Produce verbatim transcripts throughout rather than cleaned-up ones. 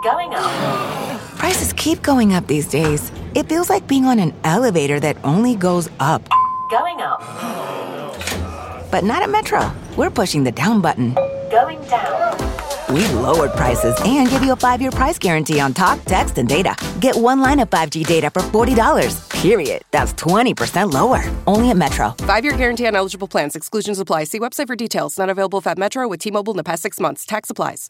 Going up. Prices keep going up these days. It feels like being on an elevator that only goes up. Going up. But not at Metro. We're pushing the down button. Going down. We've lowered prices and give you a five-year price guarantee on talk, text, and data. Get one line of five G data for forty dollars. Period. That's twenty percent lower. Only at Metro. Five-year guarantee on eligible plans. Exclusions apply. See website for details. Not available at Metro with T-Mobile in the past six months. Tax applies.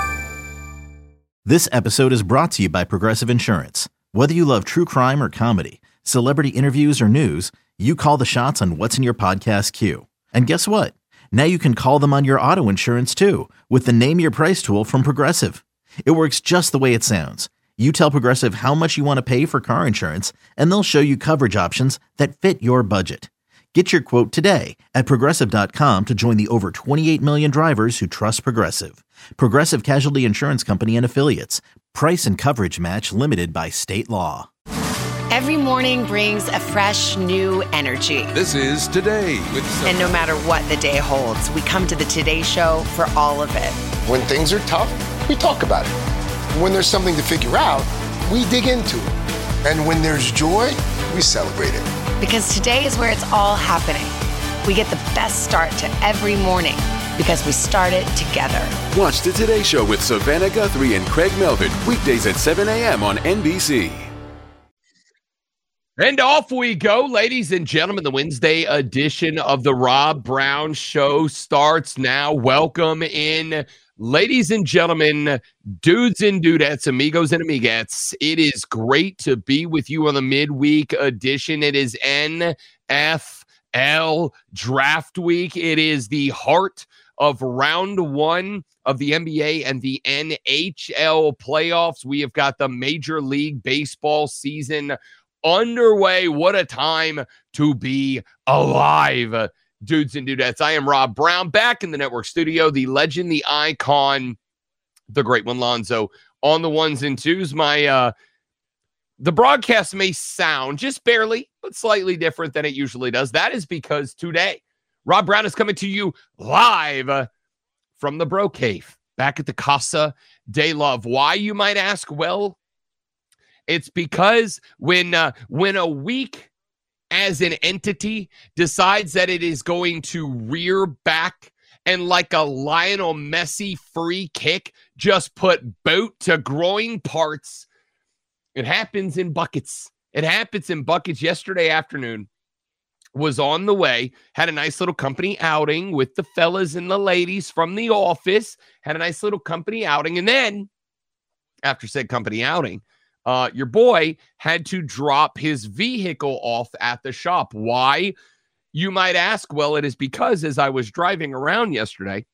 This episode is brought to you by Progressive Insurance. Whether you love true crime or comedy, celebrity interviews or news, you call the shots on what's in your podcast queue. And guess what? Now you can call them on your auto insurance too with the Name Your Price tool from Progressive. It works just the way it sounds. You tell Progressive how much you want to pay for car insurance, and they'll show you coverage options that fit your budget. Get your quote today at Progressive dot com to join the over twenty-eight million drivers who trust Progressive. Progressive Casualty Insurance Company and Affiliates. Price and coverage match limited by state law. Every morning brings a fresh, new energy. This is Today with Sophie. And no matter what the day holds, we come to the Today Show for all of it. When things are tough, we talk about it. When there's something to figure out, we dig into it. And when there's joy, we celebrate it. Because today is where it's all happening. We get the best start to every morning because we start it together. Watch the Today Show with Savannah Guthrie and Craig Melvin, weekdays at seven a.m. on N B C. And off we go, ladies and gentlemen. The Wednesday edition of the Rob Brown Show starts now. Welcome in, ladies and gentlemen, dudes and dudettes, amigos and amigettes. It is great to be with you on the midweek edition. It is N F L Draft Week. It is the heart of round one of the N B A and the N H L playoffs. We have got the Major League Baseball season underway. What a time to be alive, dudes and dudettes. I am Rob Brown, back in the network studio. The legend, the icon, the great one, Lonzo, on the ones and twos. My uh, the broadcast may sound just barely, but slightly different than it usually does. That is because today, Rob Brown is coming to you live uh, from the Bro Cave, back at the Casa de Love. Why, you might ask? Well, it's because when uh, when a week as an entity decides that it is going to rear back and like a Lionel Messi free kick, just put boot to groin parts, it happens in buckets. It happens in buckets. Yesterday afternoon was on the way, had a nice little company outing with the fellas and the ladies from the office, had a nice little company outing. And then after said company outing, Uh, your boy had to drop his vehicle off at the shop. Why, you might ask? Well, it is because as I was driving around yesterday,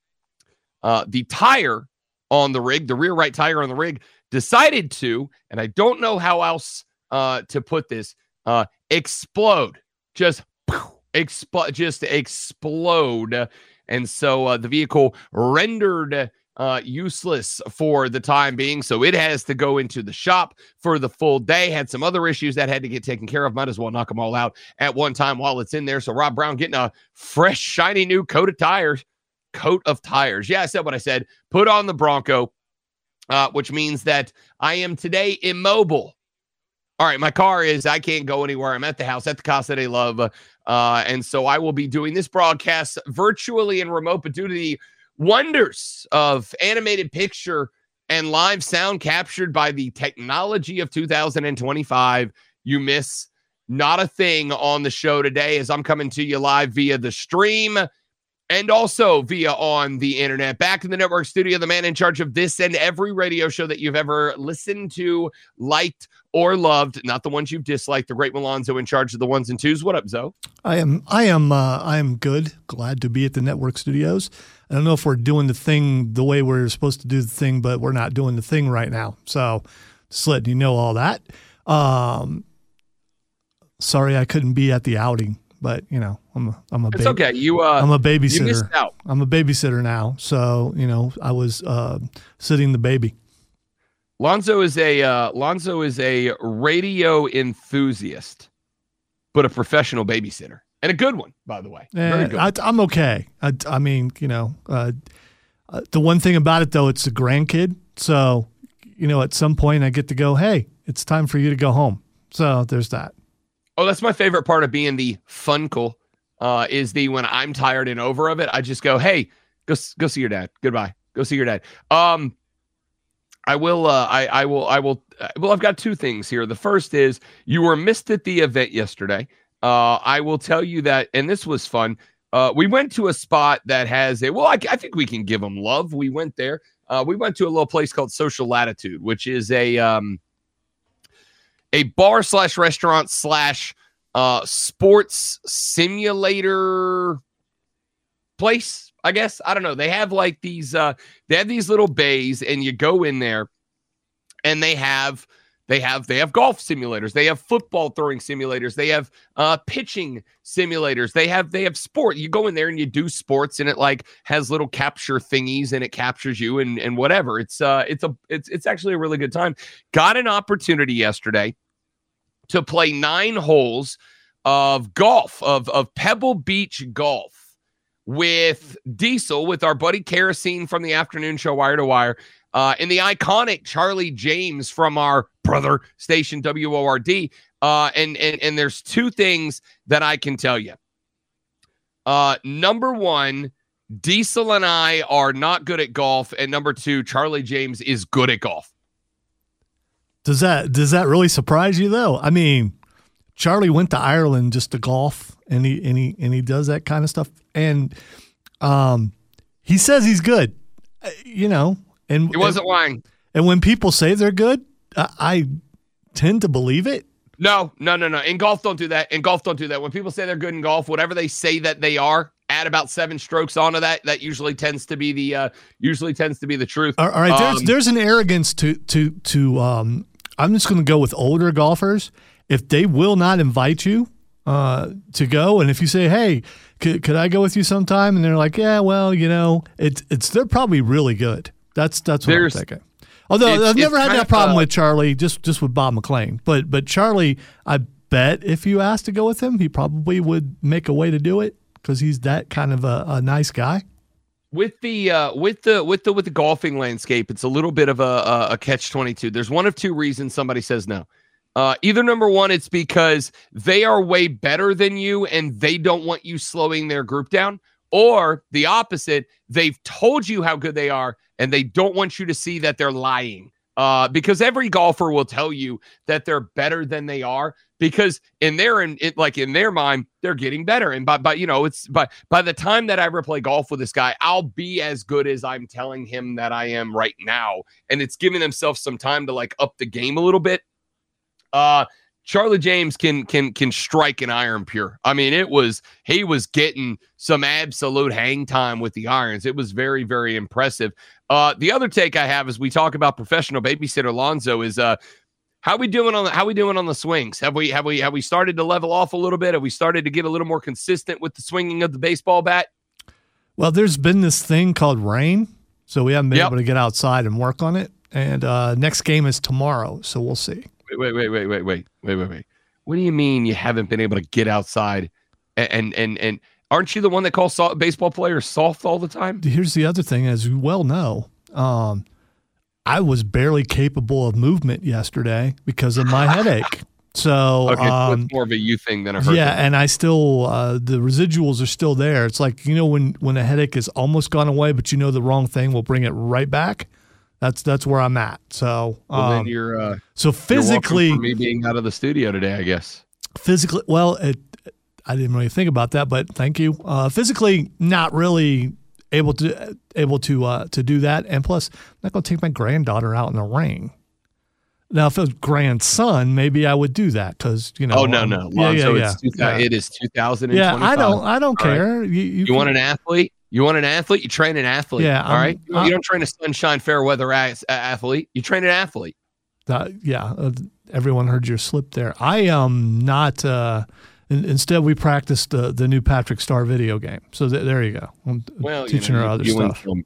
uh, the tire on the rig, the rear right tire on the rig, decided to, and I don't know how else uh, to put this, uh, explode. Just explode, just explode. And so uh, the vehicle rendered Uh, useless for the time being, so it has to go into the shop for the full day. Had some other issues that had to get taken care of. Might as well knock them all out at one time while it's in there. So Rob Brown getting a fresh, shiny new coat of tires. Coat of tires. Yeah, I said what I said. Put on the Bronco, uh, which means that I am today immobile. All right, my car is, I can't go anywhere. I'm at the house, at the Casa de Love. Uh, and so I will be doing this broadcast virtually and remote, but due to the wonders of animated picture and live sound captured by the technology of two thousand twenty-five, you miss not a thing on the show today as I'm coming to you live via the stream and also via on the internet. Back in the network studio, the man in charge of this and every radio show that you've ever listened to, liked, or loved, not the ones you've disliked, the great Malonzo in charge of the ones and twos. What up, Zoe? I am, I am, uh, I am good. Glad to be at the network studios. I don't know if we're doing the thing the way we're supposed to do the thing, but we're not doing the thing right now. So just letting you know all that. Um, sorry I couldn't be at the outing, but you know, I'm a, I'm a, it's okay. You, uh, I'm a babysitter. You missed out. I'm a babysitter now. So, you know, I was, uh, sitting the baby. Lonzo is a, uh, Lonzo is a radio enthusiast, but a professional babysitter. And a good one, by the way. Very good. I, I'm okay. I, I mean, you know, uh, uh, the one thing about it, though, it's a grandkid. So, you know, at some point I get to go, hey, it's time for you to go home. So there's that. Oh, that's my favorite part of being the funkel, uh, is the when I'm tired and over of it, I just go, hey, go go see your dad. Goodbye. Go see your dad. Um, I will. Uh, I I will. I will. Uh, well, I've got two things here. The first is you were missed at the event yesterday. Uh, I will tell you that, and this was fun. Uh, we went to a spot that has a. Well, I, I think we can give them love. We went there. Uh, we went to a little place called Social Latitude, which is a um, a bar slash restaurant slash uh, sports simulator place. I guess. I don't know. They have like these, uh, they have these little bays and you go in there and they have, they have, they have golf simulators. They have football throwing simulators. They have, uh, pitching simulators. They have, they have sport. You go in there and you do sports and it like has little capture thingies and it captures you and, and whatever. It's, uh, it's a, it's, it's actually a really good time. Got an opportunity yesterday to play nine holes of golf, of, of Pebble Beach golf, with Diesel, with our buddy Kerosene from the afternoon show Wire to Wire, uh, and the iconic Charlie James from our brother station W O R D. Uh, and, and, and there's two things that I can tell you. Uh, number one, Diesel and I are not good at golf. And number two, Charlie James is good at golf. Does that, does that really surprise you though? I mean, Charlie went to Ireland just to golf, and he and he and he does that kind of stuff. And um, he says he's good, uh, you know. And he wasn't and, lying. And when people say they're good, I, I tend to believe it. No, no, no, no. In golf, don't do that. In golf, don't do that. When people say they're good in golf, whatever they say that they are, add about seven strokes onto that. That usually tends to be the uh, usually tends to be the truth. All right, there's um, there's an arrogance to to to. Um, I'm just going to go with older golfers. If they will not invite you uh, to go, and if you say, "Hey, could, could I go with you sometime?" and they're like, "Yeah, well, you know, it's it's they're probably really good." That's that's what There's, I'm thinking. Although it's, I've never had that problem uh, with Charlie, just just with Bob McLean. But but Charlie, I bet if you asked to go with him, he probably would make a way to do it because he's that kind of a, a nice guy. With the uh, with the with the with the golfing landscape, it's a little bit of a a, a catch twenty-two. There's one of two reasons somebody says no. Uh, either number one, it's because they are way better than you and they don't want you slowing their group down, or the opposite, they've told you how good they are and they don't want you to see that they're lying. Uh, because every golfer will tell you that they're better than they are, because in their in it, like in their mind, they're getting better. And by, by you know, it's by by the time that I ever play golf with this guy, I'll be as good as I'm telling him that I am right now. And it's giving themselves some time to like up the game a little bit. Uh, Charlie James can can can strike an iron pure. I mean, it was he was getting some absolute hang time with the irons. It was very, very impressive. Uh, the other take I have as we talk about professional babysitter Lonzo is uh, how we doing on the how we doing on the swings? Have we have we have we started to level off a little bit? Have we started to get a little more consistent with the swinging of the baseball bat? Well, there's been this thing called rain, so we haven't been Yep. able to get outside and work on it. And uh, next game is tomorrow, so we'll see. Wait, wait, wait, wait, wait, wait, wait, wait. What do you mean you haven't been able to get outside? And and and, and aren't you the one that calls soft, baseball players soft all the time? Here's the other thing, as you well know, um, I was barely capable of movement yesterday because of my headache. So, Okay, so um, it's more of a you thing than a her yeah, thing. and I still uh, the residuals are still there. It's like, you know, when when a headache is almost gone away, but you know the wrong thing will bring it right back. That's that's where I'm at. So, Well, um, then you're uh, so physically, you're welcome for me being out of the studio today, I guess. physically, well, it, I didn't really think about that, but thank you. Uh, physically, not really able to able to uh, to do that, and plus, I'm not going to take my granddaughter out in the rain. Now, if it was grandson, maybe I would do that because you know. Oh no, um, no, yeah, yeah, so yeah. it's two thousand, yeah. it is two thousand Yeah, twenty-five. I don't, I don't All right. care. You, you, You can- want an athlete? You want an athlete? You train an athlete. Yeah, all I'm- right. You don't, I'm- you don't train a sunshine fair weather ass, uh, athlete. You train an athlete. Uh, yeah, uh, everyone heard your slip there. I am not. Uh, in, instead, we practiced the the new Patrick Star video game. So th- there you go. I'm Well, teaching you know, her you- other you win stuff. some.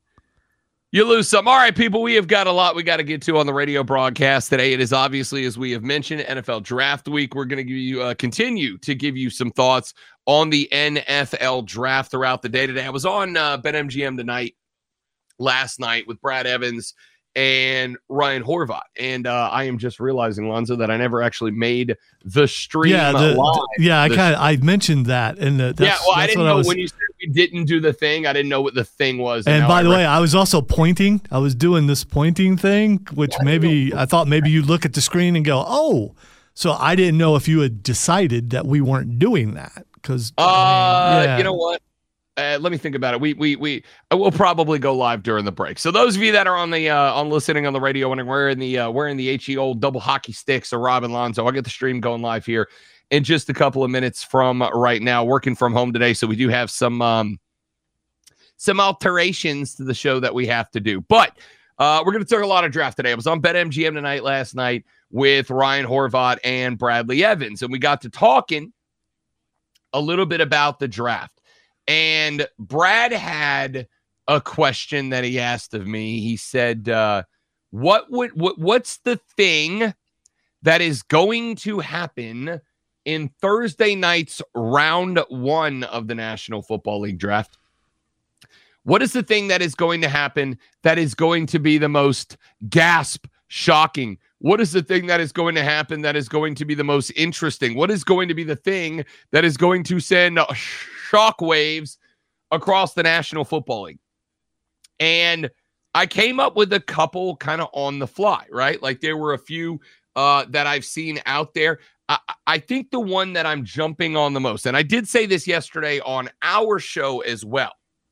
You lose some. All right, people, we have got a lot we got to get to on the radio broadcast today. It is obviously, as we have mentioned, N F L Draft Week. We're going to give you uh, continue to give you some thoughts on the N F L Draft throughout the day today. I was on uh, BetMGM tonight, last night with Brad Evans and Ryan Horvat. And uh, I am just realizing, Lonzo, that I never actually made the stream yeah, the, live. the, yeah, I the kind of I mentioned that, and the, that's, yeah. Well, that's I didn't what know I was, when you said we didn't do the thing. I didn't know what the thing was. And, and by I the read- way, I was also pointing. I was doing this pointing thing, which maybe I thought maybe you look at the screen and go, "Oh." So I didn't know if you had decided that we weren't doing that because. Uh, I mean, yeah. you know what? Uh, let me think about it. We we we I will probably go live during the break. So those of you that are on the uh, on listening on the radio and wearing the uh, wearing the H E O double hockey sticks or Rob and Lonzo, I'll get the stream going live here in just a couple of minutes from right now. Working from home today, so we do have some um, some alterations to the show that we have to do. But uh, we're going to talk a lot of draft today. I was on BetMGM tonight last night with Ryan Horvat and Bradley Evans, and we got to talking a little bit about the draft. And Brad had a question that he asked of me. He said, uh, what would what what's the thing that is going to happen in Thursday night's round one of the National Football League draft? What is the thing that is going to happen that is going to be the most gasp shocking? What is the thing that is going to happen that is going to be the most interesting? What is going to be the thing that is going to send shockwaves across the National Football League? And I came up with a couple kind of on the fly, right? Like there were a few uh, that I've seen out there. I, I think the one that I'm jumping on the most, and I did say this yesterday on our show as well,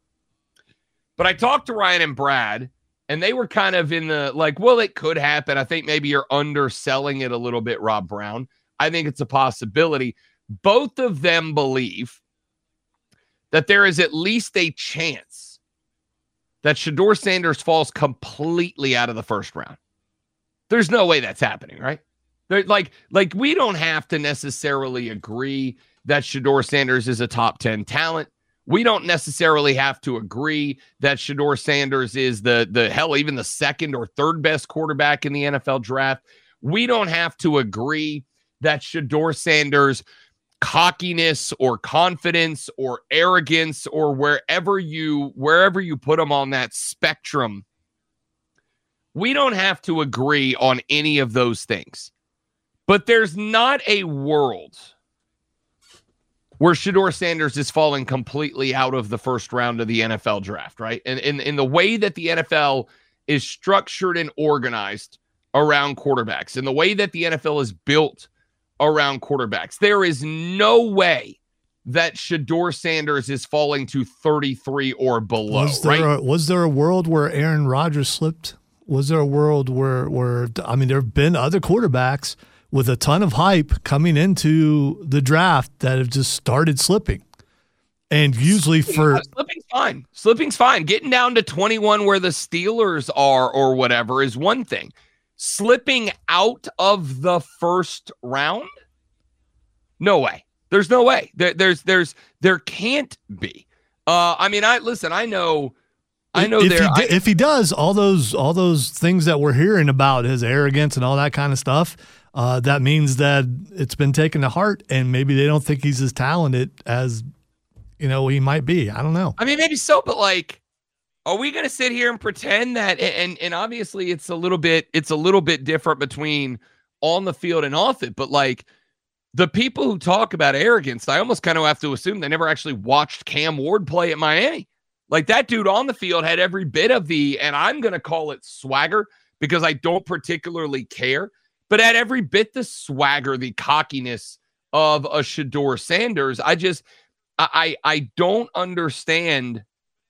but I talked to Ryan and Brad, and they were kind of in the like, well, it could happen. I think maybe you're underselling it a little bit, Rob Brown. I think it's a possibility. Both of them believe that there is at least a chance that Shedeur Sanders falls completely out of the first round. There's no way that's happening, right? They're like, like we don't have to necessarily agree that Shedeur Sanders is a top ten talent. We don't necessarily have to agree that Shedeur Sanders is the, the hell, even the second or third best quarterback in the N F L draft. We don't have to agree that Shedeur Sanders' cockiness or confidence or arrogance or wherever you wherever you put him on that spectrum, we don't have to agree on any of those things. But there's not a world where Shedeur Sanders is falling completely out of the first round of the N F L draft, right? And in, in the way that the N F L is structured and organized around quarterbacks, and the way that the N F L is built around quarterbacks, there is no way that Shedeur Sanders is falling to thirty-three or below, was there right? A, was there a world where Aaron Rodgers slipped? Was there a world where, where I mean, there have been other quarterbacks with a ton of hype coming into the draft that have just started slipping. And usually for yeah, slipping's fine. Slipping's fine. Getting down to twenty-one where the Steelers are or whatever is one thing. Slipping out of the first round? No way. There's no way. There, there's there's there can't be. Uh, I mean, I listen, I know I know if there he, I, if he does all those all those things that we're hearing about, his arrogance and all that kind of stuff, uh, that means that it's been taken to heart, and maybe they don't think he's as talented as you know he might be. I don't know. I mean, maybe so, but like, are we going to sit here and pretend that? And and obviously, it's a little bit it's a little bit different between on the field and off it. But like the people who talk about arrogance, I almost kind of have to assume they never actually watched Cam Ward play at Miami. Like that dude on the field had every bit of the, and I'm going to call it swagger because I don't particularly care, but had every bit the swagger, the cockiness of a Shedeur Sanders. I just, I, I don't understand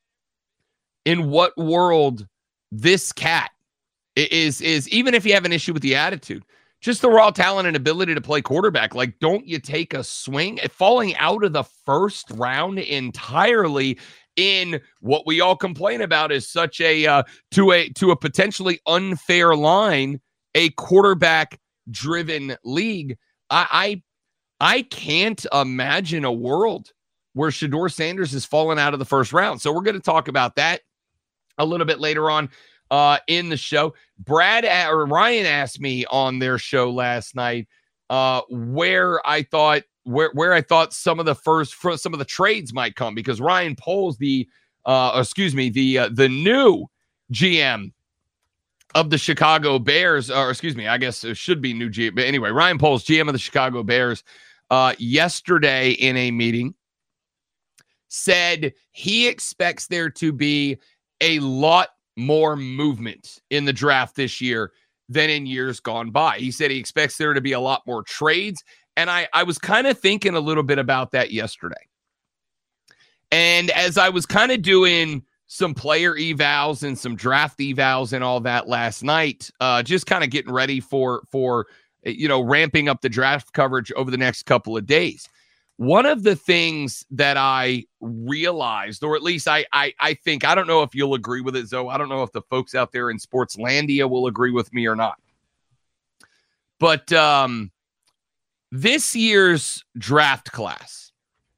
in what world this cat is, is even if you have an issue with the attitude, just the raw talent and ability to play quarterback. Like, don't you take a swing at falling out of the first round entirely in what we all complain about is such a uh, to a to a potentially unfair line, a quarterback driven league. I, I I can't imagine a world where Shedeur Sanders has fallen out of the first round. So we're going to talk about that a little bit later on uh, in the show. Brad or Ryan asked me on their show last night uh, where I thought. Where where I thought some of the first some of the trades might come, because Ryan Poles, the uh, excuse me, the uh, the new G M of the Chicago Bears, or excuse me, I guess it should be new G M. But anyway, Ryan Poles, G M of the Chicago Bears, uh, yesterday in a meeting said he expects there to be a lot more movement in the draft this year than in years gone by. He said he expects there to be a lot more trades. And I, I was kind of thinking a little bit about that yesterday. And as I was kind of doing some player evals and some draft evals and all that last night, uh, just kind of getting ready for, for, you know, ramping up the draft coverage over the next couple of days. One of the things that I realized, or at least I, I, I think, I don't know if you'll agree with it, Zoe. I don't know if the folks out there in Sportslandia will agree with me or not. But um, this year's draft class,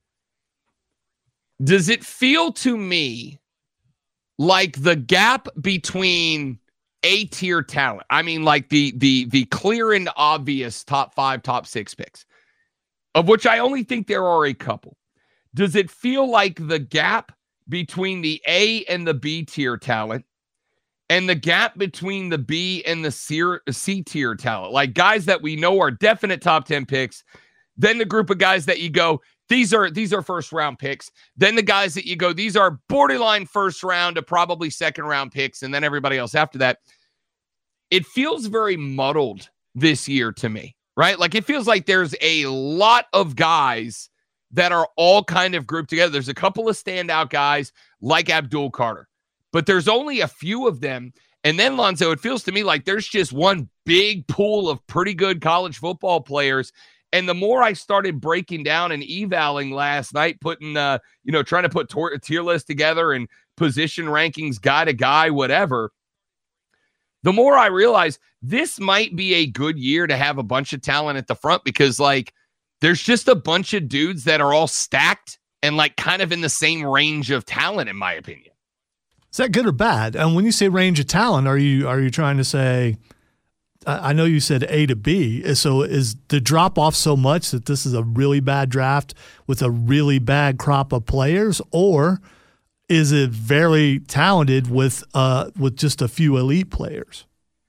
does it feel to me like the gap between A-tier talent, I mean like the the the clear and obvious top five, top six picks, of which I only think there are a couple, does it feel like the gap between the A and the B tier talent and the gap between the B and the C tier talent, like guys that we know are definite top ten picks, then the group of guys that you go, these are these are first round picks, then the guys that you go, these are borderline first round to probably second round picks, and then everybody else after that. It feels very muddled this year to me. Right? Like it feels like there's a lot of guys that are all kind of grouped together. There's a couple of standout guys like Abdul Carter, but there's only a few of them. And then, Lonzo, it feels to me like there's just one big pool of pretty good college football players. And the more I started breaking down and evaling last night, putting, uh, you know, trying to put tor- tier lists together and position rankings, guy to guy, whatever, the more I realize this might be a good year to have a bunch of talent at the front, because like there's just a bunch of dudes that are all stacked and like kind of in the same range of talent, in my opinion. Is that good or bad? And when you say range of talent, are you are you trying to say, I know you said A to B, so is the drop off so much that this is a really bad draft with a really bad crop of players, or is it very talented with uh with just a few elite players?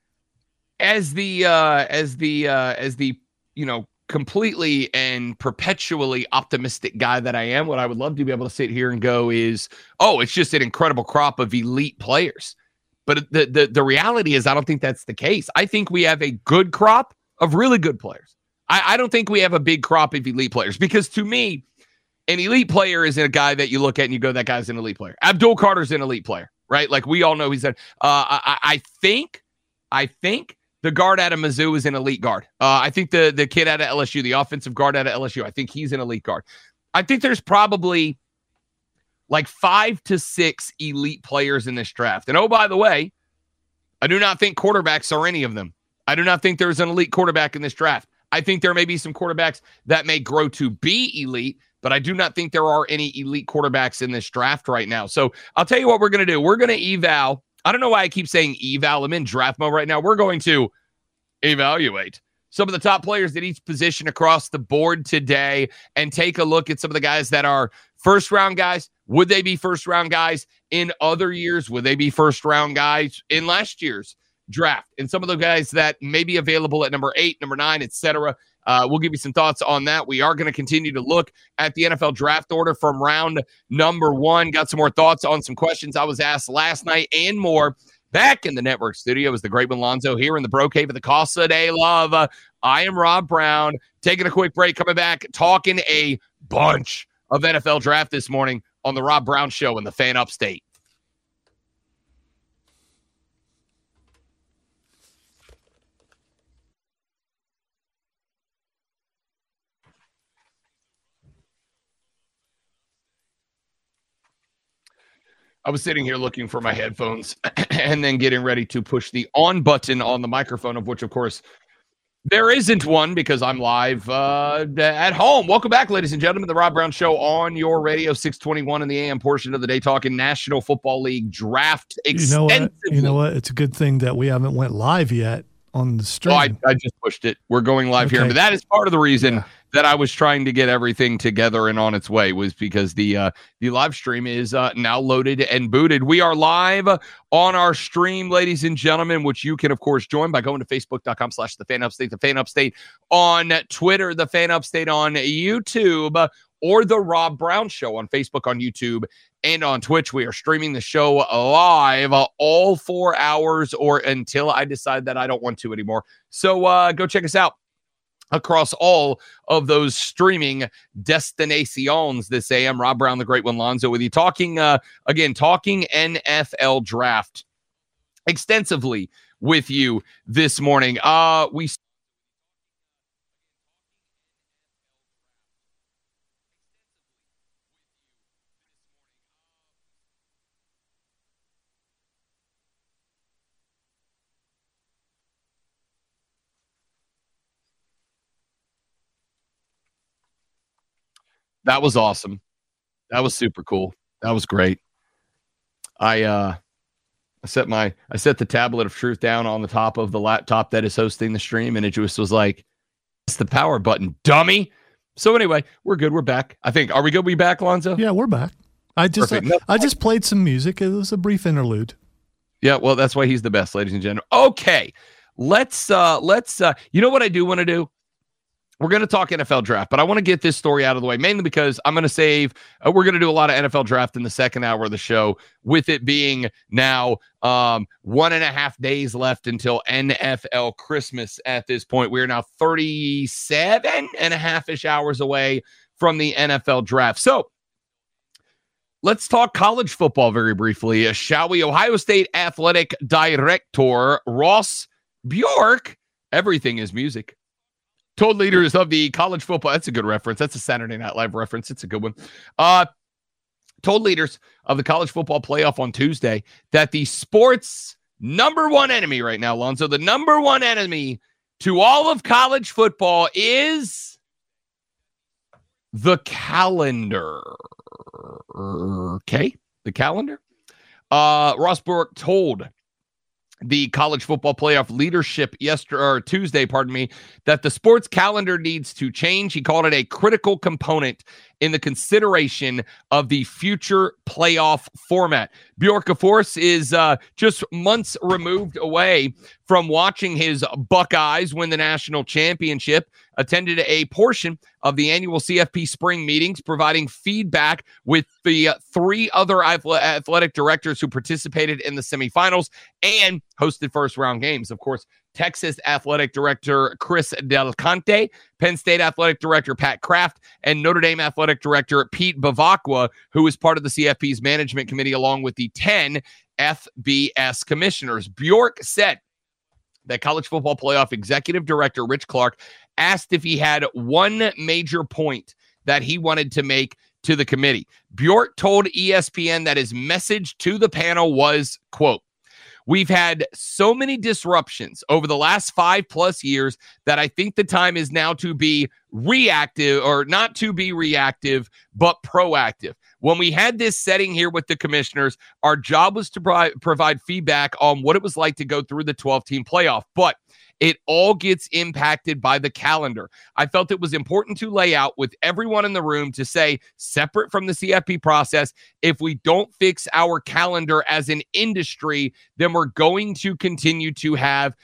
As the uh, as the uh, as the you know completely and perpetually optimistic guy that I am, what I would love to be able to sit here and go is, oh, it's just an incredible crop of elite players. But the the the reality is, I don't think that's the case. I think we have a good crop of really good players. I, I don't think we have a big crop of elite players, because to me, an elite player is a guy that you look at and you go, that guy's an elite player. Abdul Carter's an elite player, right? Like we all know he's a, uh, I, I think, I think the guard out of Mizzou is an elite guard. Uh, I think the, the kid out of L S U, the offensive guard out of L S U, I think he's an elite guard. I think there's probably like five to six elite players in this draft. And oh, by the way, I do not think quarterbacks are any of them. I do not think there's an elite quarterback in this draft. I think there may be some quarterbacks that may grow to be elite, but I do not think there are any elite quarterbacks in this draft right now. So I'll tell you what we're going to do. We're going to eval. I don't know why I keep saying eval. I'm in draft mode right now. We're going to evaluate some of the top players at each position across the board today and take a look at some of the guys that are first round guys. Would they be first round guys in other years? Would they be first round guys in last year's draft? And some of the guys that may be available at number eight, number nine, et cetera. Uh, we'll give you some thoughts on that. We are going to continue to look at the N F L draft order from round number one. Got some more thoughts on some questions I was asked last night and more. Back in the network studio is the great one Lonzo here in the Bro Cave of the Casa de Love. Uh, I am Rob Brown, taking a quick break, coming back, talking a bunch of N F L draft this morning on the Rob Brown Show in the Fan Upstate. I was sitting here looking for my headphones and then getting ready to push the on button on the microphone, of which, of course, there isn't one because I'm live uh, at home. Welcome back, ladies and gentlemen, the Rob Brown Show on your radio, six twenty-one in the A M portion of the day, talking National Football League draft extensively. You know what? You know what? It's a good thing that we haven't went live yet on the stream. Oh, I, I just pushed it. We're going live Okay. here. But that is part of the reason Yeah. that I was trying to get everything together and on its way, was because the uh, the live stream is uh, now loaded and booted. We are live on our stream, ladies and gentlemen, which you can, of course, join by going to facebook.com slash the Fan Upstate, the Fan Upstate on Twitter, the Fan Upstate on YouTube, or the Rob Brown Show on Facebook, on YouTube, and on Twitch. We are streaming the show live uh, all four hours or until I decide that I don't want to anymore. So uh, go check us out across all of those streaming destinations this A M. Rob Brown, the Great One, Lonzo with you. Talking, uh, again, talking N F L draft extensively with you this morning. Uh, we That was awesome. That was super cool. That was great. I uh I set my I set the tablet of truth down on the top of the laptop that is hosting the stream, and it just was like, it's the power button, dummy. So anyway, we're good. We're back. I think. Are we good? We back, Lonzo? Yeah, we're back. I just uh, Perfect. No, I just played some music. It was a brief interlude. Yeah, well, that's why he's the best, ladies and gentlemen. Okay. Let's uh let's uh you know what I do want to do? We're going to talk N F L draft, but I want to get this story out of the way, mainly because I'm going to save, uh, we're going to do a lot of N F L draft in the second hour of the show, with it being now um, one and a half days left until N F L Christmas at this point. We are now thirty-seven and a half-ish hours away from the N F L draft. So let's talk college football very briefly, uh, shall we? Ohio State Athletic Director Ross Bjork, everything is music, told leaders of the college football, that's a good reference. That's a Saturday Night Live reference. It's a good one. Uh, told leaders of the college football playoff on Tuesday that the sport's number one enemy right now, Lonzo, the number one enemy to all of college football is the calendar. Okay, the calendar. Uh, Ross Bjork told the college football playoff leadership yesterday or Tuesday, pardon me, that the sports calendar needs to change. He called it a critical component in the consideration of the future playoff format. Bjork, of course, is uh, just months removed away from watching his Buckeyes win the national championship, attended a portion of the annual C F P spring meetings, providing feedback with the uh, three other athletic directors who participated in the semifinals, and hosted first-round games. Of course, Texas Athletic Director Chris Del Conte, Penn State Athletic Director Pat Kraft, and Notre Dame Athletic Director Pete Bavacqua, who is part of the C F P's management committee, along with the ten F B S commissioners. Bjork said that college football playoff executive director Rich Clark asked if he had one major point that he wanted to make to the committee. Bjork told E S P N that his message to the panel was, quote, "We've had so many disruptions over the last five plus years that I think the time is now to be reactive, or not to be reactive, but proactive. When we had this setting here with the commissioners, our job was to pro- provide feedback on what it was like to go through the twelve-team playoff, but it all gets impacted by the calendar. I felt it was important to lay out with everyone in the room to say, separate from the C F P process, if we don't fix our calendar as an industry, then we're going to continue to have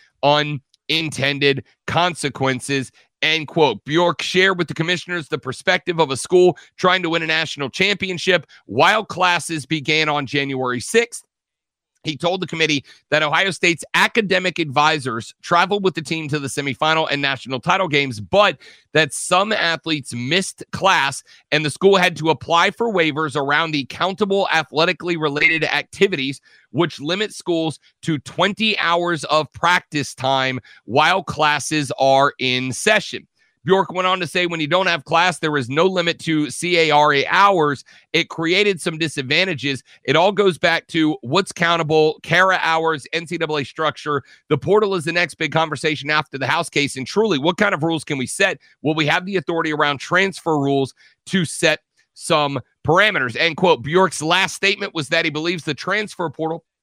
unintended consequences." End quote. Bjork shared with the commissioners the perspective of a school trying to win a national championship while classes began on January sixth. He told the committee that Ohio State's academic advisors traveled with the team to the semifinal and national title games, but that some athletes missed class and the school had to apply for waivers around the countable athletically related activities, which limit schools to twenty hours of practice time while classes are in session. Bjork went on to say, when you don't have class, there is no limit to C A R A hours. It created some disadvantages. It all goes back to what's countable, C A R A hours, N C double A structure. The portal is the next big conversation after the House case. And truly, what kind of rules can we set? Will we have the authority around transfer rules to set some parameters? End quote. Bjork's last statement was that he believes the transfer portal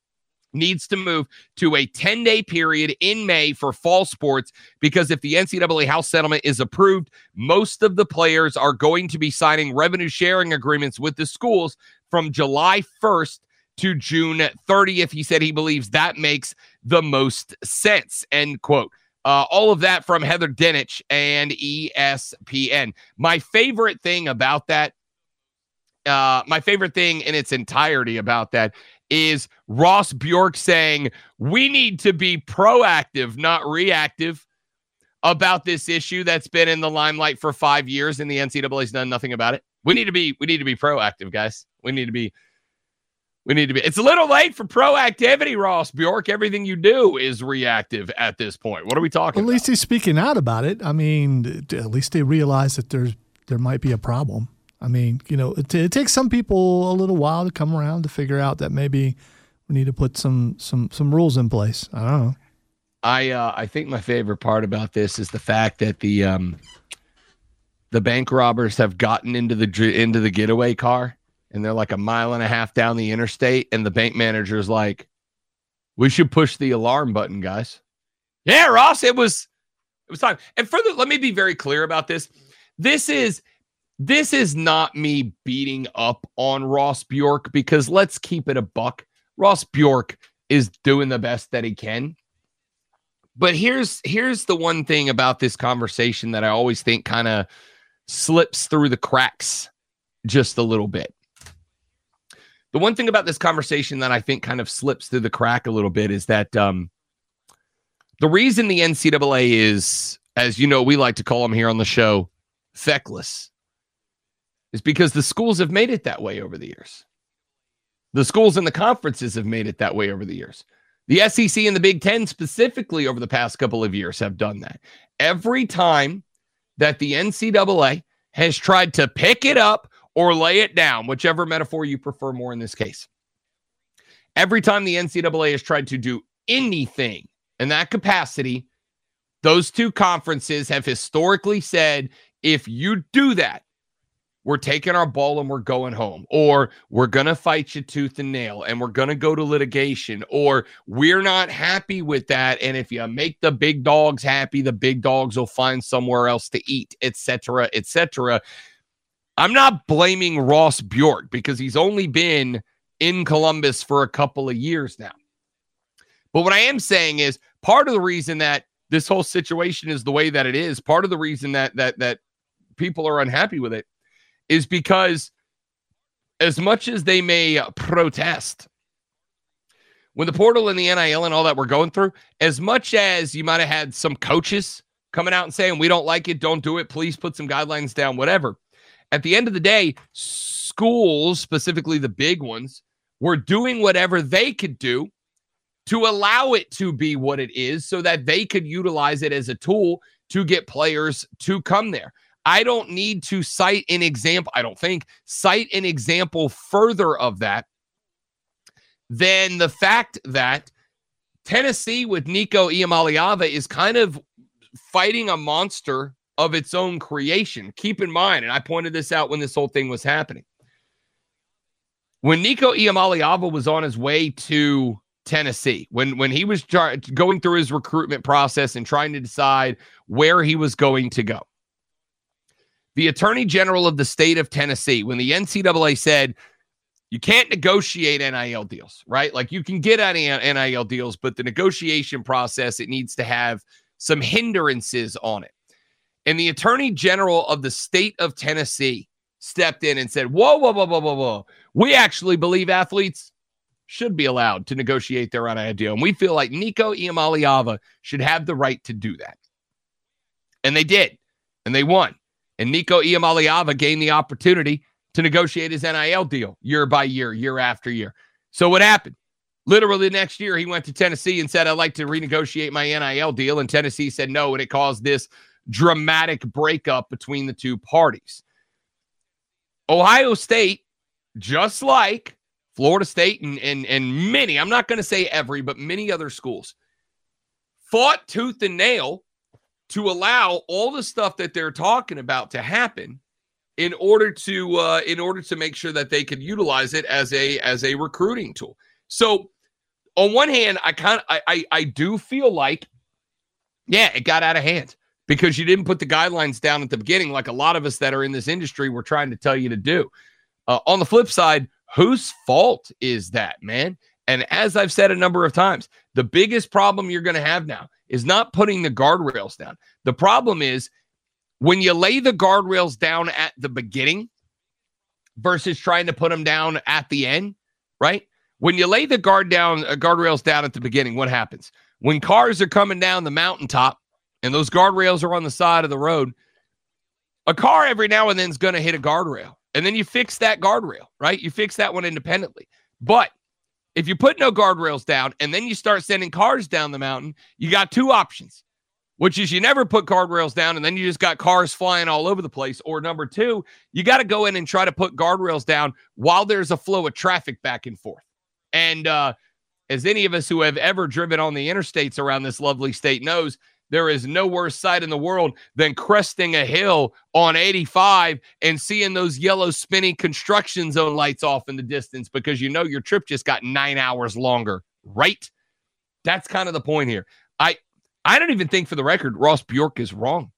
needs to move to a ten-day period in May for fall sports, because if the N C double A House settlement is approved, most of the players are going to be signing revenue sharing agreements with the schools from July first to June thirtieth. He said he believes that makes the most sense, end quote. Uh, all of that from Heather Dinich and E S P N. My favorite thing about that, uh, my favorite thing in its entirety about that is Ross Bjork saying we need to be proactive, not reactive, about this issue that's been in the limelight for five years and the N C double A's done nothing about it. We need to be, we need to be proactive, guys. We need to be, we need to be. It's a little late for proactivity, Ross Bjork. Everything you do is reactive at this point. What are we talking about? At least he's speaking out about it. I mean, at least they realize that there's there might be a problem. I mean, you know, it, it takes some people a little while to come around to figure out that maybe we need to put some some some rules in place. I don't know. I uh, I think my favorite part about this is the fact that the um the bank robbers have gotten into the into the getaway car, and they're like a mile and a half down the interstate, and the bank manager's like, "We should push the alarm button, guys." Yeah, Ross, it was it was time. And further, let me be very clear about this. This is this is not me beating up on Ross Bjork, because let's keep it a buck. Ross Bjork is doing the best that he can. But here's here's the one thing about this conversation that I always think kind of slips through the cracks just a little bit. The one thing about this conversation that I think kind of slips through the crack a little bit is that um, the reason the N C double A is, as you know, we like to call them here on the show, feckless, is because the schools have made it that way over the years. The schools and the conferences have made it that way over the years. The S E C and the Big Ten specifically over the past couple of years have done that. Every time that the N C double A has tried to pick it up or lay it down, whichever metaphor you prefer more in this case, every time the N C double A has tried to do anything in that capacity, those two conferences have historically said, if you do that, we're taking our ball and we're going home, or we're going to fight you tooth and nail and we're going to go to litigation, or we're not happy with that. And if you make the big dogs happy, the big dogs will find somewhere else to eat, et cetera, et cetera. I'm not blaming Ross Bjork because he's only been in Columbus for a couple of years now. But what I am saying is part of the reason that this whole situation is the way that it is, part of the reason that that that people are unhappy with it, is because as much as they may protest, when the portal and the N I L and all that we're going through, as much as you might have had some coaches coming out and saying, we don't like it, don't do it, please put some guidelines down, whatever. At the end of the day, schools, specifically the big ones, were doing whatever they could do to allow it to be what it is so that they could utilize it as a tool to get players to come there. I don't need to cite an example, I don't think, cite an example further of that than the fact that Tennessee with Nico Iamaleava is kind of fighting a monster of its own creation. Keep in mind, and I pointed this out when this whole thing was happening, when Nico Iamaleava was on his way to Tennessee, when, when he was jar- going through his recruitment process and trying to decide where he was going to go, the Attorney General of the state of Tennessee, when the N C double A said, you can't negotiate N I L deals, right? Like you can get N I L deals, but the negotiation process, it needs to have some hindrances on it. And the Attorney General of the state of Tennessee stepped in and said, whoa, whoa, whoa, whoa, whoa, whoa. We actually believe athletes should be allowed to negotiate their N I L deal. And we feel like Nico Iamaleava should have the right to do that. And they did. And they won. And Nico Iamaleava gained the opportunity to negotiate his N I L deal year by year, year after year. So what happened? Literally next year, he went to Tennessee and said, I'd like to renegotiate my N I L deal. And Tennessee said no, and it caused this dramatic breakup between the two parties. Ohio State, just like Florida State and, and, and many, I'm not going to say every, but many other schools, fought tooth and nail to allow all the stuff that they're talking about to happen in order to uh, in order to make sure that they could utilize it as a as a recruiting tool. So on one hand, I kind of I, I I do feel like, yeah, it got out of hand because you didn't put the guidelines down at the beginning, like a lot of us that are in this industry were trying to tell you to do. Uh, on the flip side, whose fault is that, man? And as I've said a number of times, the biggest problem you're going to have now is not putting the guardrails down. The problem is when you lay the guardrails down at the beginning versus trying to put them down at the end, right? When you lay the guard down, uh, guardrails down at the beginning, what happens? When cars are coming down the mountaintop and those guardrails are on the side of the road, a car every now and then is going to hit a guardrail. And then you fix that guardrail, right? You fix that one independently. But if you put no guardrails down and then you start sending cars down the mountain, you got two options, which is you never put guardrails down and then you just got cars flying all over the place. Or number two, you got to go in and try to put guardrails down while there's a flow of traffic back and forth. And uh, as any of us who have ever driven on the interstates around this lovely state knows, there is no worse sight in the world than cresting a hill on eighty-five and seeing those yellow spinny construction zone lights off in the distance because you know your trip just got nine hours longer, right? That's kind of the point here. I I don't even think, for the record, Ross Bjork is wrong.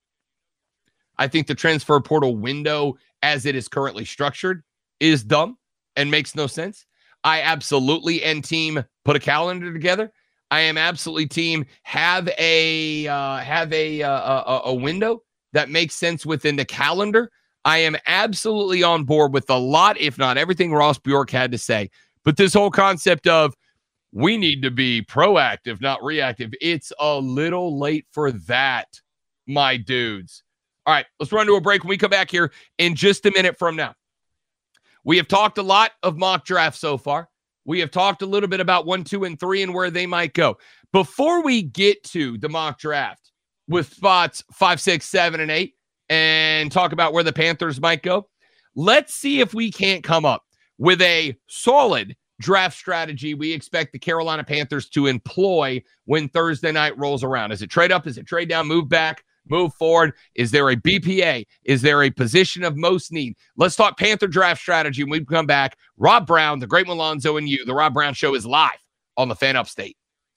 I think the transfer portal window as it is currently structured is dumb and makes no sense. I absolutely and team put a calendar together. I am absolutely team have a uh, have a, uh, a a window that makes sense within the calendar. I am absolutely on board with a lot, if not everything, Ross Bjork had to say. But this whole concept of we need to be proactive, not reactive, it's a little late for that, my dudes. All right, let's run to a break. When we come back here in just a minute from now, we have talked a lot of mock drafts so far. We have talked a little bit about one, two, and three and where they might go. Before we get to the mock draft with spots five, six, seven, and eight and talk about where the Panthers might go, let's see if we can't come up with a solid draft strategy we expect the Carolina Panthers to employ when Thursday night rolls around. Is it trade up? Is it trade down? Move back? Move forward? Is there a B P A? Is there a position of most need? Let's talk Panther draft strategy when we come back. Rob Brown, the Great Malonzo, and you. The Rob Brown Show is live on the Fan Upstate.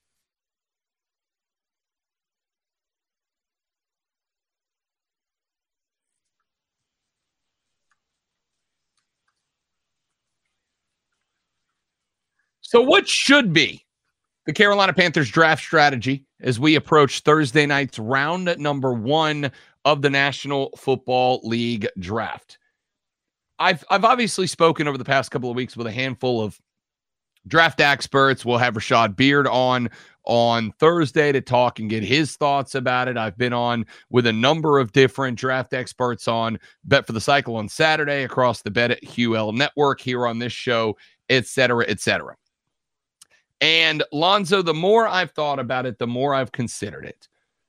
So what should be the Carolina Panthers draft strategy as we approach Thursday night's round number one of the National Football League draft? I've I've obviously spoken over the past couple of weeks with a handful of draft experts. We'll have Rashad Beard on on Thursday to talk and get his thoughts about it. I've been on with a number of different draft experts on Bet for the Cycle on Saturday across the Bet at Hugh L Network here on this show, et cetera, et cetera. And Lonzo, the more I've thought about it, the more I've considered it.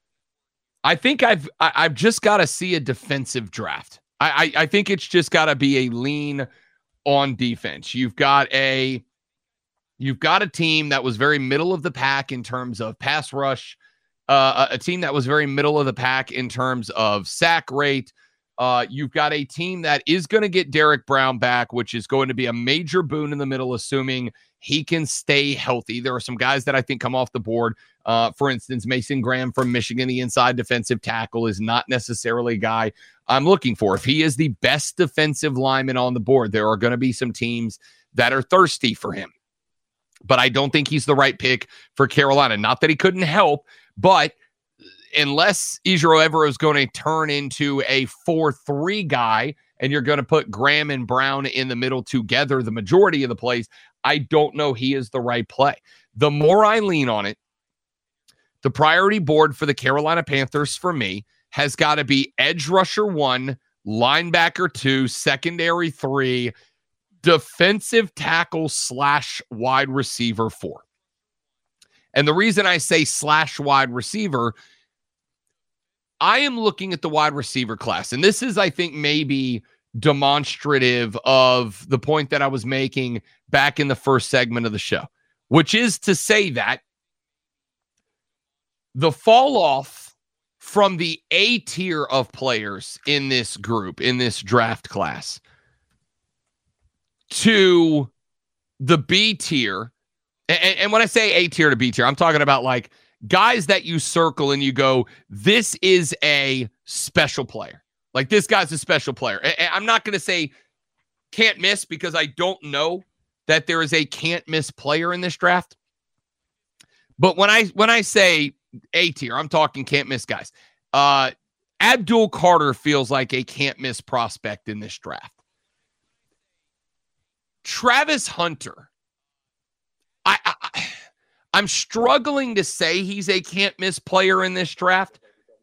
I think I've I, I've just got to see a defensive draft. I, I, I think it's just got to be a lean on defense. You've got a you've got a team that was very middle of the pack in terms of pass rush, uh, a, a team that was very middle of the pack in terms of sack rate. Uh, you've got a team that is going to get Derek Brown back, which is going to be a major boon in the middle, assuming he can stay healthy. There are some guys that I think come off the board. Uh, for instance, Mason Graham from Michigan, the inside defensive tackle, is not necessarily a guy I'm looking for. If he is the best defensive lineman on the board, there are going to be some teams that are thirsty for him. But I don't think he's the right pick for Carolina. Not that he couldn't help, but unless Ejiro Evero is going to turn into a four three guy and you're going to put Graham and Brown in the middle together the majority of the plays, I don't know he is the right play. The more I lean on it, the priority board for the Carolina Panthers for me has got to be edge rusher one, linebacker two, secondary three, defensive tackle slash wide receiver four. And the reason I say slash wide receiver, I am looking at the wide receiver class, and this is, I think, maybe demonstrative of the point that I was making back in the first segment of the show, which is to say that the fall off from the A tier of players in this group, in this draft class, to the B tier And, and when I say A tier to B tier, I'm talking about like guys that you circle and you go, this is a special player. Like this guy's a special player. And I'm not going to say can't miss because I don't know that there is a can't miss player in this draft. But when I when I say A tier, I'm talking can't miss guys. Uh, Abdul Carter feels like a can't miss prospect in this draft. Travis Hunter. I, I, I'm struggling to say he's a can't-miss player in this draft.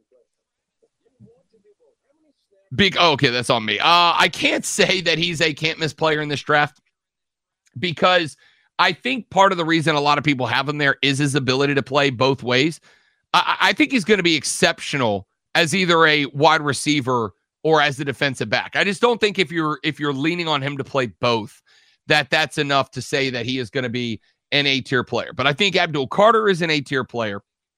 Big, oh, okay, that's on me. Uh, I can't say that he's a can't-miss player in this draft because I think part of the reason a lot of people have him there is his ability to play both ways. I, I think he's going to be exceptional as either a wide receiver or as a defensive back. I just don't think if you're if you're leaning on him to play both, that that's enough to say that he is going to be an A-tier player. But I think Abdul Carter is an A-tier player.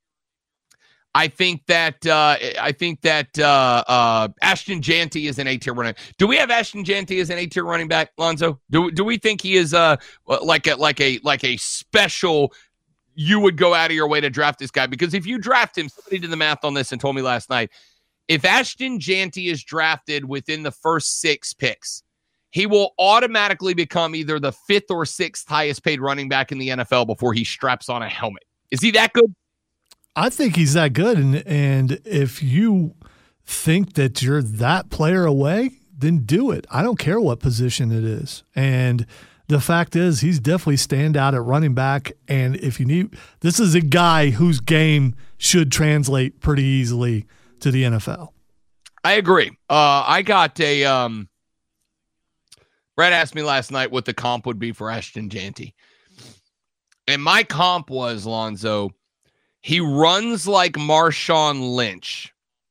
I think that uh, I think that uh, uh, Ashton Jeanty is an A-tier running. Do we have Ashton Jeanty as an A-tier running back, Lonzo? Do do we think he is uh like a like a like a special? You would go out of your way to draft this guy because if you draft him, somebody did the math on this and told me last night. If Ashton Jeanty is drafted within the first six picks, he will automatically become either the fifth or sixth highest paid running back in the N F L before he straps on a helmet. Is he that good? I think he's that good. And, and if you think that you're that player away, then do it. I don't care what position it is. And the fact is he's definitely stand out at running back. And if you need, this is a guy whose game should translate pretty easily to the N F L. I agree. Uh, I got a, um, Brad asked me last night what the comp would be for Ashton Jeanty. And my comp was, Lonzo, he runs like Marshawn Lynch,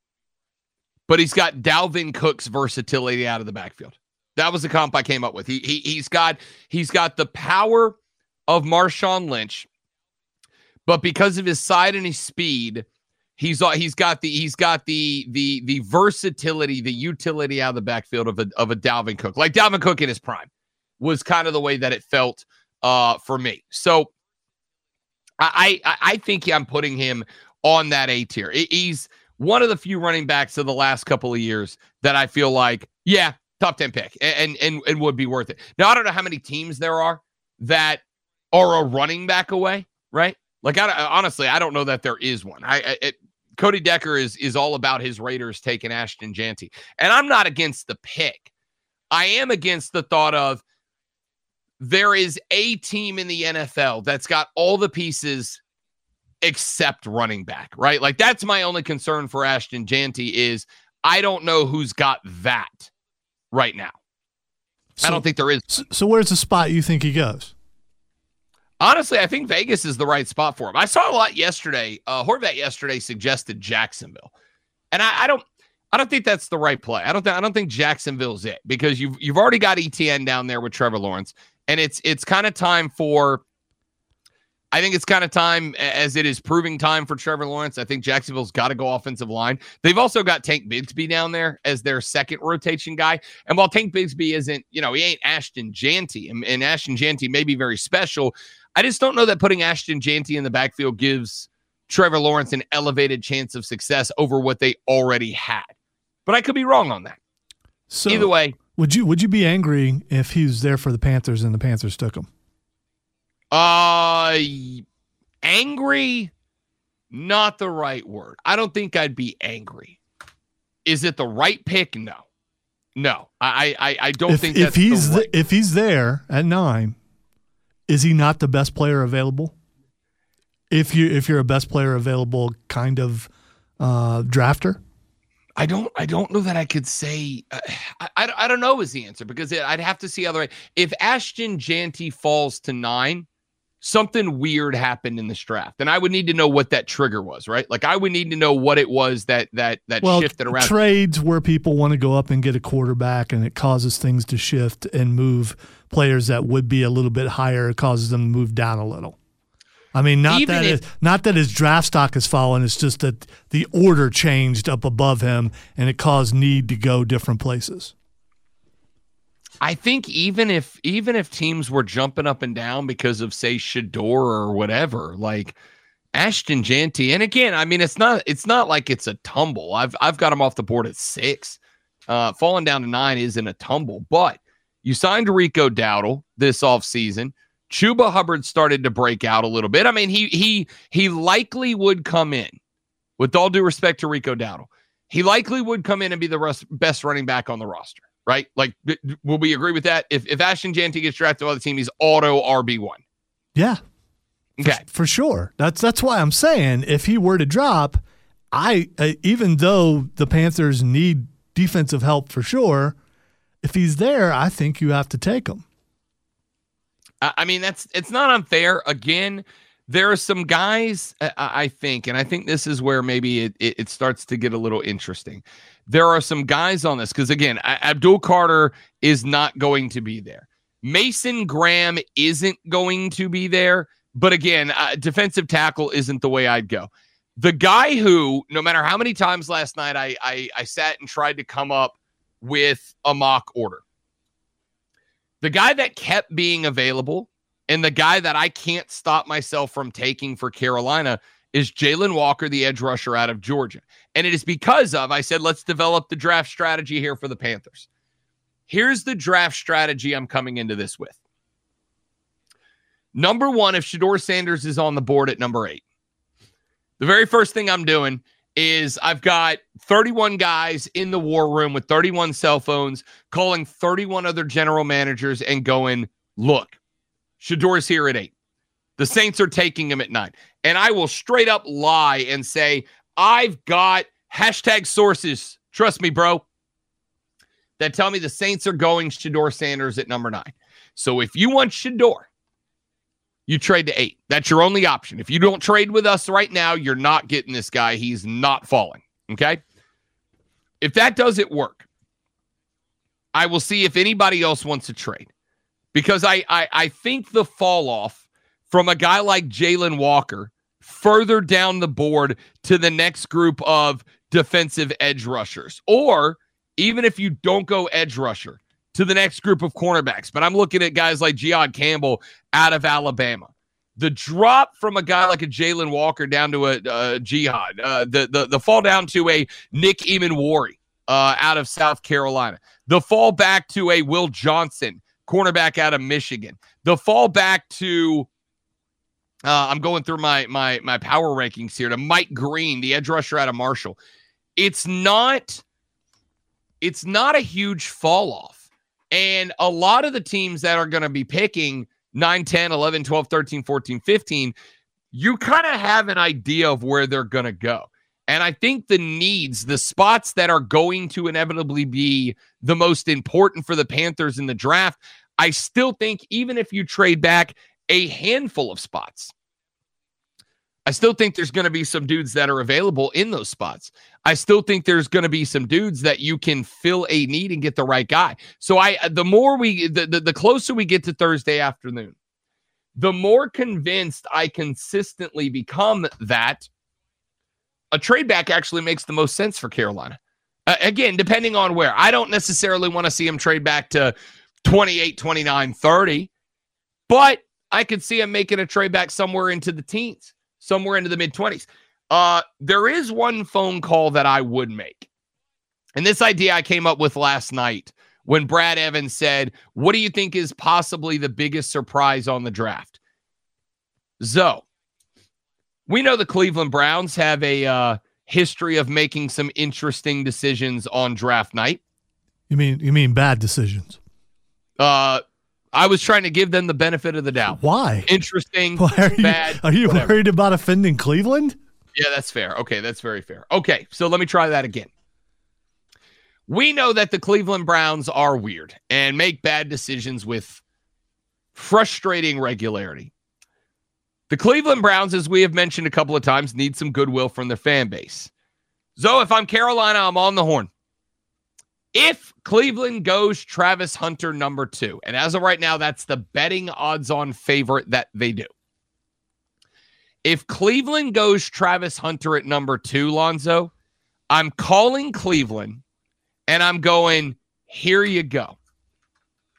but he's got Dalvin Cook's versatility out of the backfield. That was the comp I came up with. He, he, he's got he's got the power of Marshawn Lynch, but because of his side and his speed, He's he's got the he's got the the the versatility, the utility out of the backfield of a of a Dalvin Cook, like Dalvin Cook in his prime, was kind of the way that it felt uh, for me. So I, I I think I'm putting him on that A tier. He's one of the few running backs of the last couple of years that I feel like, yeah, top ten pick and and and would be worth it. Now I don't know how many teams there are that are a running back away, right? Like, I, honestly, I don't know that there is one. I, I it, Cody Decker is is all about his Raiders taking Ashton Jeanty. And I'm not against the pick. I am against the thought of there is a team in the N F L that's got all the pieces except running back, right? Like, that's my only concern for Ashton Jeanty is I don't know who's got that right now. So, I don't think there is. So, so where's the spot you think he goes? Honestly, I think Vegas is the right spot for him. I saw a lot yesterday. Uh, Horvat yesterday suggested Jacksonville, and I, I don't, I don't think that's the right play. I don't, th- I don't think Jacksonville's it because you've you've already got E T N down there with Trevor Lawrence, and it's it's kind of time for. I think it's kind of time as it is proving time for Trevor Lawrence. I think Jacksonville's got to go offensive line. They've also got Tank Bigsby down there as their second rotation guy. And while Tank Bigsby isn't, you know, he ain't Ashton Jeanty, and, and Ashton Jeanty may be very special. I just don't know that putting Ashton Jeanty in the backfield gives Trevor Lawrence an elevated chance of success over what they already had. But I could be wrong on that. So either way. Would you would you be angry if he was there for the Panthers and the Panthers took him? Uh, angry, not the right word. I don't think I'd be angry. Is it the right pick? No. No. I I, I don't if, think if that's he's the right th- if he's there at nine, is he not the best player available? If you if you're a best player available kind of uh, drafter? I don't. I don't know that I could say. Uh, I, I. I don't know is the answer because it, I'd have to see other. If Ashton Jeanty falls to nine, something weird happened in this draft, and I would need to know what that trigger was. Right? Like I would need to know what it was that that that well, shifted around. Trades where people want to go up and get a quarterback, and it causes things to shift and move players that would be a little bit higher. It causes them to move down a little. I mean, not Even that if, it, not that his draft stock has fallen. It's just that the order changed up above him, and it caused need to go different places. I think even if even if teams were jumping up and down because of, say, Shedeur or whatever, like Ashton Jeanty, and again, I mean, it's not it's not like it's a tumble. I've I've got him off the board at six. Uh, falling down to nine isn't a tumble, but you signed Rico Dowdle this offseason. Chuba Hubbard started to break out a little bit. I mean, he he he likely would come in, with all due respect to Rico Dowdle, he likely would come in and be the rest, best running back on the roster, right? Like, will we agree with that? If if Ashton Jeanty gets drafted by the team, he's auto R B one. Yeah. Okay. For, for sure. That's that's why I'm saying if he were to drop, I uh, even though the Panthers need defensive help for sure, if he's there, I think you have to take him. I mean, that's it's not unfair. Again, there are some guys, I, I think, and I think this is where maybe it, it, it starts to get a little interesting. There are some guys on this because, again, Abdul Carter is not going to be there. Mason Graham isn't going to be there. But again, uh, defensive tackle isn't the way I'd go. The guy who, no matter how many times last night I, I, I sat and tried to come up with a mock order, the guy that kept being available and the guy that I can't stop myself from taking for Carolina is Jalen Walker, the edge rusher out of Georgia. And it is because of, I said, let's develop the draft strategy here for the Panthers. Here's the draft strategy I'm coming into this with. Number one, if Shedeur Sanders is on the board at number eight, the very first thing I'm doing is I've got thirty-one guys in the war room with thirty-one cell phones calling thirty-one other general managers and going, look, Shedeur's here at eight. The Saints are taking him at nine. And I will straight up lie and say, I've got hashtag sources, trust me, bro, that tell me the Saints are going Shedeur Sanders at number nine. So if you want Shedeur, you trade to eight. That's your only option. If you don't trade with us right now, you're not getting this guy. He's not falling. Okay? If that doesn't work, I will see if anybody else wants to trade. Because I I, I think the fall off from a guy like Jalen Walker further down the board to the next group of defensive edge rushers. Or even if you don't go edge rusher, to the next group of cornerbacks. But I'm looking at guys like Jihad Campbell out of Alabama. The drop from a guy like a Jalen Walker down to a uh, Jihad, uh, the, the the fall down to a Nick Emanwari uh, out of South Carolina. The fall back to a Will Johnson, cornerback out of Michigan. The fall back to, uh, I'm going through my, my, my power rankings here, to Mike Green, the edge rusher out of Marshall. It's not, it's not a huge fall off. And a lot of the teams that are going to be picking nine, ten, eleven, twelve, thirteen, fourteen, fifteen, you kind of have an idea of where they're going to go. And I think the needs, the spots that are going to inevitably be the most important for the Panthers in the draft, I still think even if you trade back a handful of spots, I still think there's going to be some dudes that are available in those spots. I still think there's going to be some dudes that you can fill a need and get the right guy. So I, the more we, the, the, the closer we get to Thursday afternoon, the more convinced I consistently become that a trade back actually makes the most sense for Carolina. Uh, again, depending on where. I don't necessarily want to see him trade back to twenty-eight, twenty-nine, thirty, but I could see him making a trade back somewhere into the teens, somewhere into the mid-twenties. Uh, there is one phone call that I would make. And this idea I came up with last night when Brad Evans said, what do you think is possibly the biggest surprise on the draft? Zoe, we know the Cleveland Browns have a uh, history of making some interesting decisions on draft night. You mean you mean bad decisions? Uh, I was trying to give them the benefit of the doubt. Why? Interesting, Why are you, bad. Are you whatever. worried about offending Cleveland? Yeah, that's fair. Okay, that's very fair. Okay, so let me try that again. We know that the Cleveland Browns are weird and make bad decisions with frustrating regularity. The Cleveland Browns, as we have mentioned a couple of times, need some goodwill from their fan base. So if I'm Carolina, I'm on the horn. If Cleveland goes Travis Hunter number two, and as of right now, that's the betting odds-on favorite that they do. If Cleveland goes Travis Hunter at number two, Lonzo, I'm calling Cleveland, and I'm going, here you go.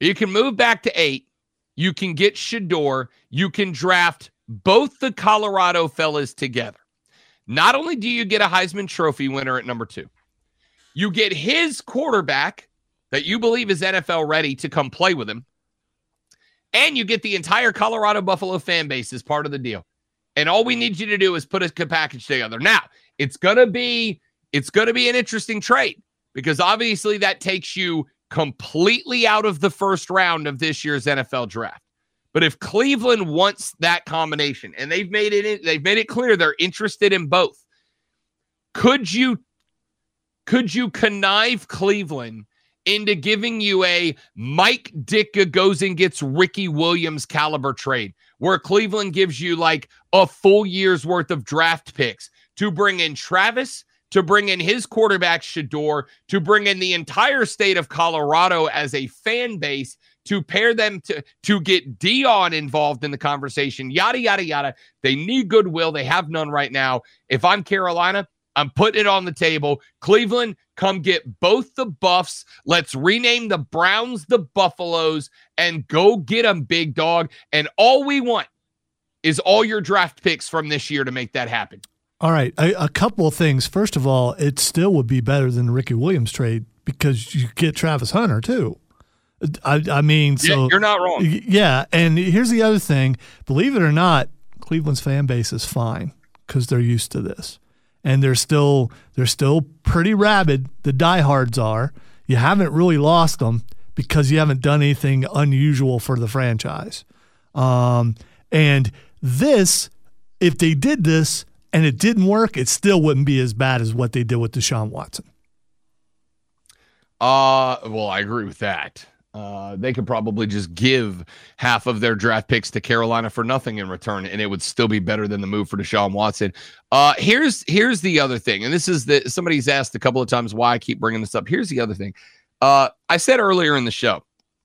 You can move back to eight. You can get Shedeur. You can draft both the Colorado fellas together. Not only do you get a Heisman Trophy winner at number two, you get his quarterback that you believe is N F L ready to come play with him, and you get the entire Colorado Buffalo fan base as part of the deal. And all we need you to do is put a package together. Now, it's gonna be it's gonna be an interesting trade because obviously that takes you completely out of the first round of this year's N F L draft. But if Cleveland wants that combination, and they've made it they've made it clear they're interested in both, could you could you connive Cleveland into giving you a Mike Ditka goes and gets Ricky Williams caliber trade, where Cleveland gives you like a full year's worth of draft picks to bring in Travis, to bring in his quarterback Shedeur, to bring in the entire state of Colorado as a fan base, to pair them to, to get Dion involved in the conversation, yada, yada, yada. They need goodwill. They have none right now. If I'm Carolina, I'm putting it on the table. Cleveland, come get both the Buffs. Let's rename the Browns the Buffaloes and go get them, big dog. And all we want is all your draft picks from this year to make that happen. All right, a, a couple of things. First of all, it still would be better than the Ricky Williams trade because you get Travis Hunter too. I, I mean, so yeah, you're not wrong. Yeah, and here's the other thing. Believe it or not, Cleveland's fan base is fine because they're used to this. And they're still they're still pretty rabid. The diehards are. You haven't really lost them because you haven't done anything unusual for the franchise. Um, and this, if they did this and it didn't work, it still wouldn't be as bad as what they did with Deshaun Watson. Uh, well, I agree with that. Uh, they could probably just give half of their draft picks to Carolina for nothing in return, and it would still be better than the move for Deshaun Watson. Uh, here's here's the other thing, and this is the somebody's asked a couple of times why I keep bringing this up. Here's the other thing. Uh, I said earlier in the show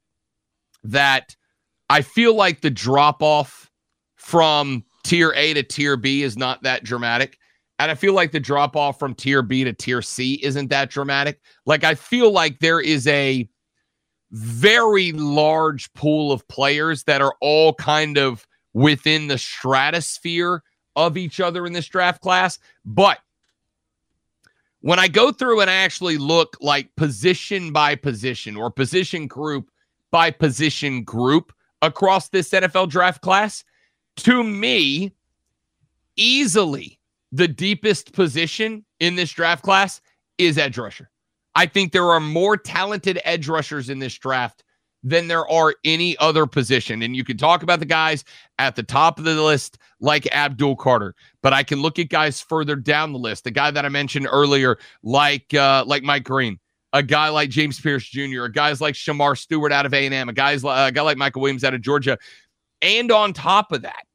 that I feel like the drop off from tier A to tier B is not that dramatic. And I feel like the drop off from tier B to tier C isn't that dramatic. Like, I feel like there is a very large pool of players that are all kind of within the stratosphere of each other in this draft class. But when I go through and I actually look like position by position or position group by position group across this N F L draft class, to me, easily the deepest position in this draft class is edge rusher. I think there are more talented edge rushers in this draft than there are any other position. And you can talk about the guys at the top of the list like Abdul Carter, but I can look at guys further down the list. The guy that I mentioned earlier, like uh, like Mike Green, a guy like James Pierce Junior, a guys like Shamar Stewart out of A and M, a, guys, a guy like Michael Williams out of Georgia. And on top of that,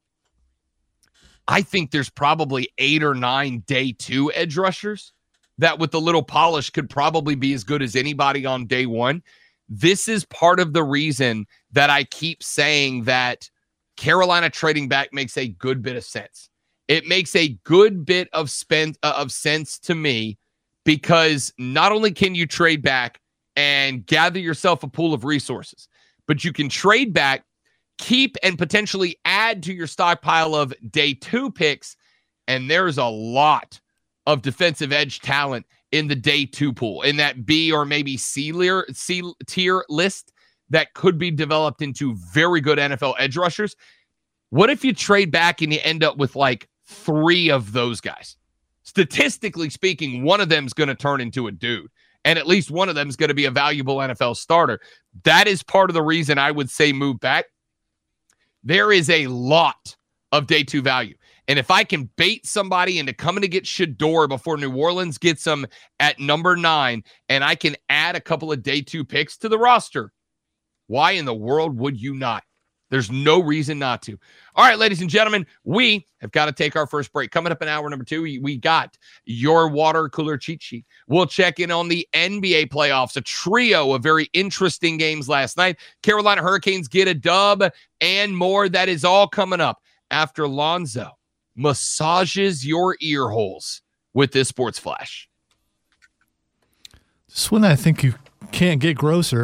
I think there's probably eight or nine day two edge rushers that with a little polish could probably be as good as anybody on day one. This is part of the reason that I keep saying that Carolina trading back makes a good bit of sense. It makes a good bit of spend, uh, of sense to me because not only can you trade back and gather yourself a pool of resources, but you can trade back, keep and potentially add to your stockpile of day two picks. And there's a lot of defensive edge talent in the day two pool, in that B or maybe C tier, C tier list that could be developed into very good N F L edge rushers. What if you trade back and you end up with like three of those guys? Statistically speaking, one of them is going to turn into a dude, and at least one of them is going to be a valuable N F L starter. That is part of the reason I would say move back. There is a lot of day two value. And if I can bait somebody into coming to get Shedeur before New Orleans gets them at number nine, and I can add a couple of day two picks to the roster, why in the world would you not? There's no reason not to. All right, ladies and gentlemen, we have got to take our first break. Coming up in hour number two, we, we got your water cooler cheat sheet. We'll check in on the N B A playoffs, a trio of very interesting games last night. Carolina Hurricanes get a dub and more. That is all coming up after Lonzo massages your ear holes with this Sports Flash. Just when I think you can't get grosser,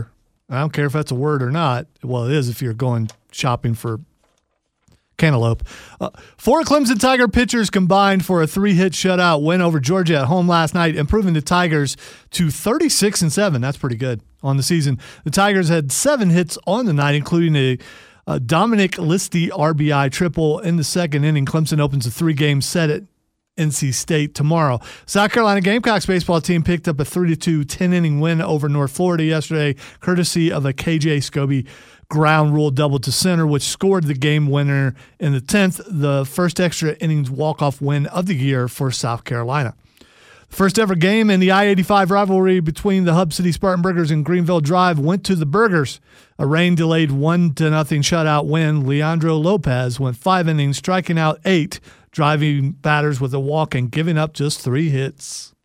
I don't care if that's a word or not. Well, it is if you're going shopping for cantaloupe. Uh, four Clemson Tiger pitchers combined for a three-hit shutout win over Georgia at home last night, improving the Tigers to thirty-six and seven. That's pretty good on the season. The Tigers had seven hits on the night, including a, a Dominic Listy R B I triple in the second inning. Clemson opens a three-game set at N C State tomorrow. South Carolina Gamecocks baseball team picked up a three to two ten-inning win over North Florida yesterday, courtesy of a K J Scobie ground rule double to center, which scored the game winner in the tenth, the first extra innings walk-off win of the year for South Carolina. The first ever game in the I eighty-five rivalry between the Hub City Spartanburgers and Greenville Drive went to the Burgers. A rain-delayed one to nothing shutout win. Leandro Lopez went five innings, striking out eight, driving batters with a walk and giving up just three hits.